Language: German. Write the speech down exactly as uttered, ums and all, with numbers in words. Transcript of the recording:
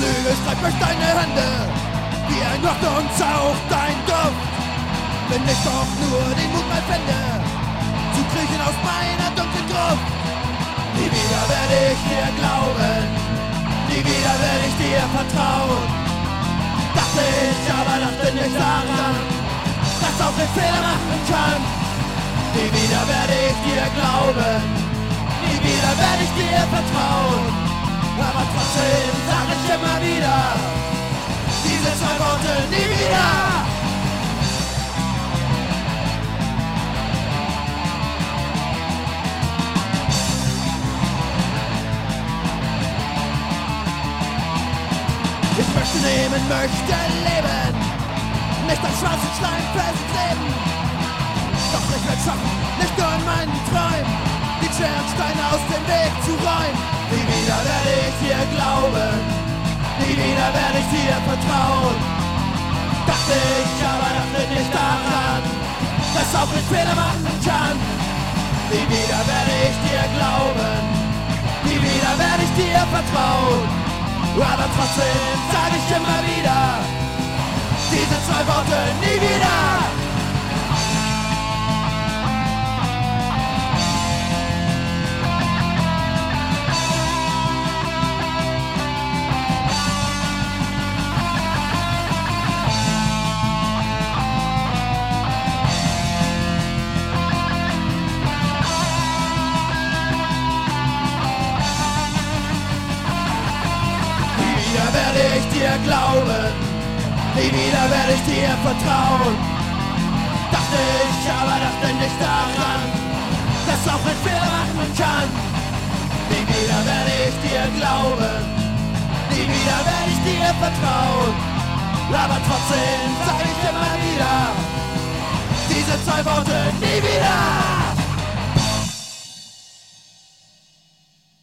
Lüge streift durch deine Hände, wie ein Hoffnungshauch dein Duft. Wenn ich doch nur den Mut mal fände, zu kriechen aus meiner dunklen Gruft. Nie wieder werde ich dir glauben, nie wieder werde ich dir vertrauen. Dachte ich, aber dachte nicht daran, dass auch ein Fehler machen kann. Nie wieder werde ich dir glauben, nie wieder werde ich dir vertrauen. Aber trotzdem sage ich immer wieder diese zwei Worte: nie wieder. Ich möchte nehmen, möchte leben, nicht an schwarzen Schleim festkleben. Doch ich will schaffen, nicht nur in meinen Träumen, die schweren Steine aus dem Weg zu räumen. Nie wieder werde ich dir glauben, nie wieder werde ich dir vertrauen. Dachte ich, aber dachte nicht daran, dass auch ein Fehler machen kann. Nie wieder werde ich dir glauben, nie wieder werde ich dir vertrauen. Aber trotzdem sage ich immer wieder diese zwei Worte: nie wieder. Werde ich dir glauben, nie wieder werde ich dir vertrauen. Dachte ich, aber dachte nicht daran, dass auch ein Fehler machen kann. Nie wieder werde ich dir glauben, nie wieder werde ich dir vertrauen. Aber trotzdem sage ich immer wieder diese zwei Worte: nie wieder.